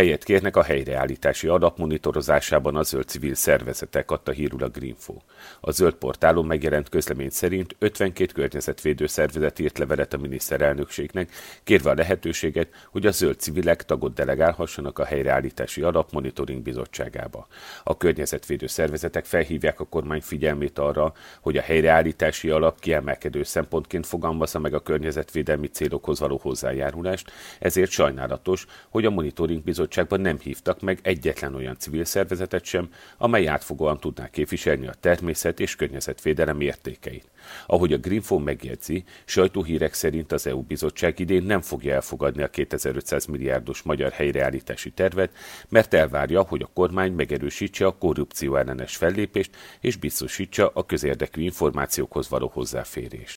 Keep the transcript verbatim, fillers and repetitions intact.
Helyet kérnek a helyreállítási alap monitorozásában a zöld civil szervezetek, adta hírül a Greenfo. A zöld portálon megjelent közlemény szerint ötvenkét környezetvédő szervezet írt levelet a miniszterelnökségnek, kérve a lehetőséget, hogy a zöld civilek tagot delegálhassanak a helyreállítási alap monitoring bizottságába. A környezetvédő szervezetek felhívják a kormány figyelmét arra, hogy a helyreállítási alap kiemelkedő szempontként fogalmazza meg a környezetvédelmi célokhoz való hozzájárulást, ezért sajnálatos, hogy a monitoring bizottságban nem hívtak meg egyetlen olyan civil szervezetet sem, amely átfogóan tudná képviselni a természet és környezetvédelem értékeit. Ahogy a Greenfo megjegyzi, sajtóhírek szerint az é u bizottság idén nem fogja elfogadni a kétezer-ötszáz milliárdos magyar helyreállítási tervet, mert elvárja, hogy a kormány megerősítse a korrupció ellenes fellépést és biztosítsa a közérdekű információkhoz való hozzáférést.